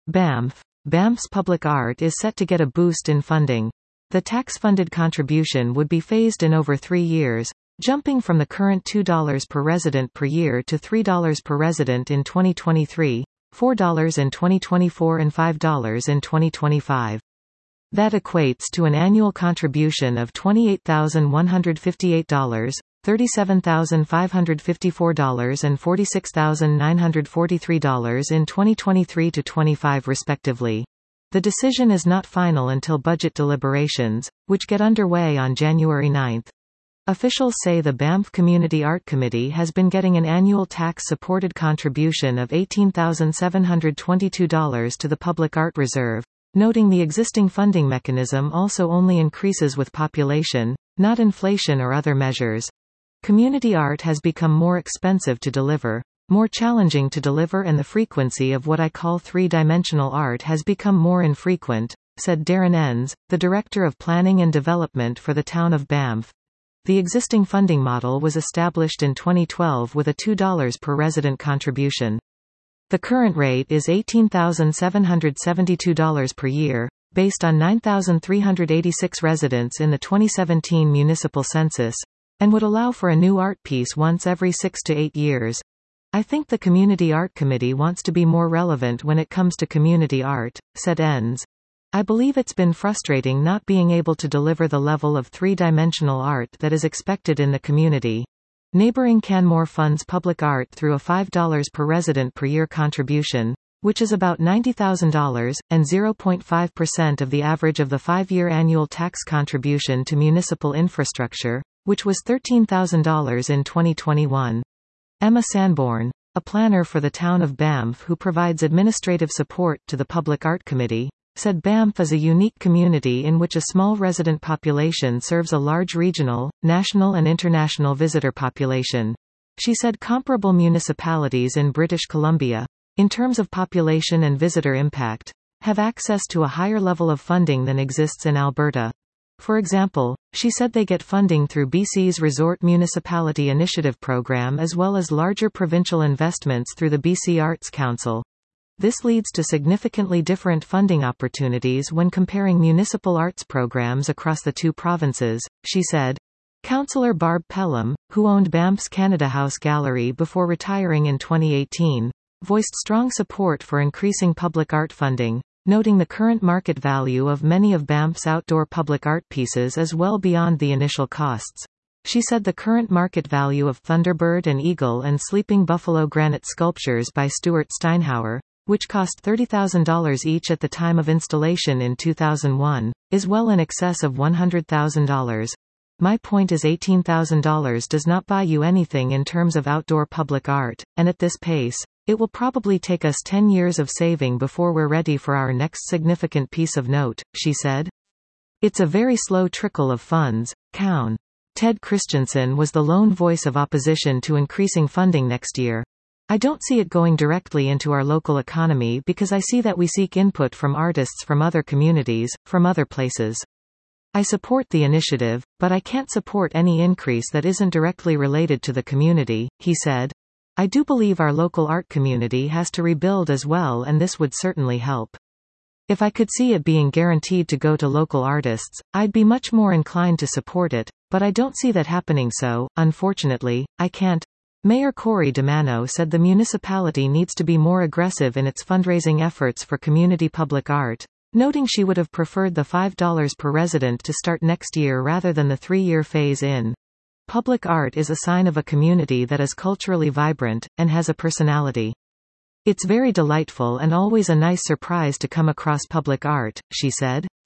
Banff. Banff's public art is set to get a boost in funding. The tax-funded contribution would be phased in over 3 years, jumping from the current $2 per resident per year to $3 per resident in 2023, $4 in 2024 and $5 in 2025. That equates to an annual contribution of $28,158, $37,554 and $46,943 in 2023 to 25 respectively. The decision is not final until budget deliberations, which get underway on January 9. Officials say the Banff Community Art Committee has been getting an annual tax-supported contribution of $18,722 to the Public Art Reserve, noting the existing funding mechanism also only increases with population, not inflation or other measures. Community art has become more expensive to deliver, more challenging to deliver, and the frequency of what I call three-dimensional art has become more infrequent, said Darren Enns, the Director of Planning and Development for the town of Banff. The existing funding model was established in 2012 with a $2 per resident contribution. The current rate is $18,772 per year, based on 9,386 residents in the 2017 municipal census, and would allow for a new art piece once every 6 to 8 years. I think the Community Art Committee wants to be more relevant when it comes to community art, said Enns. I believe it's been frustrating not being able to deliver the level of three-dimensional art that is expected in the community. Neighboring Canmore funds public art through a $5 per resident per year contribution, which is about $90,000, and 0.5% of the average of the 5-year annual tax contribution to municipal infrastructure, which was $13,000 in 2021. Emma Sanborn, a planner for the town of Banff who provides administrative support to the Public Art Committee, said Banff is a unique community in which a small resident population serves a large regional, national and international visitor population. She said comparable municipalities in British Columbia, in terms of population and visitor impact, have access to a higher level of funding than exists in Alberta. For example, she said they get funding through BC's Resort Municipality Initiative program as well as larger provincial investments through the BC Arts Council. This leads to significantly different funding opportunities when comparing municipal arts programs across the two provinces, she said. Councillor Barb Pelham, who owned Banff's Canada House Gallery before retiring in 2018, voiced strong support for increasing public art funding, noting the current market value of many of Banff's outdoor public art pieces is well beyond the initial costs. She said the current market value of Thunderbird and Eagle and Sleeping Buffalo granite sculptures by Stuart Steinhauer, which cost $30,000 each at the time of installation in 2001, is well in excess of $100,000. My point is $18,000 does not buy you anything in terms of outdoor public art, and at this pace, it will probably take us 10 years of saving before we're ready for our next significant piece of note, she said. It's a very slow trickle of funds, Cown. Ted Christensen was the lone voice of opposition to increasing funding next year. I don't see it going directly into our local economy because I see that we seek input from artists from other communities, from other places. I support the initiative, but I can't support any increase that isn't directly related to the community, he said. I do believe our local art community has to rebuild as well, and this would certainly help. If I could see it being guaranteed to go to local artists, I'd be much more inclined to support it, but I don't see that happening, so, unfortunately, I can't. Mayor Corey DeMano said the municipality needs to be more aggressive in its fundraising efforts for community public art, noting she would have preferred the $5 per resident to start next year rather than the 3-year phase-in. Public art is a sign of a community that is culturally vibrant, and has a personality. It's very delightful and always a nice surprise to come across public art, she said.